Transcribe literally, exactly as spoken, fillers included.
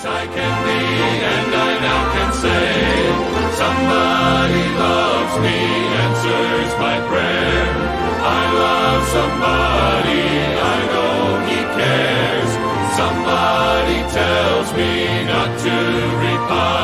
I can be, and I now can say, somebody loves me, answers my prayer. I love somebody, I know he cares. Somebody tells me not to repine.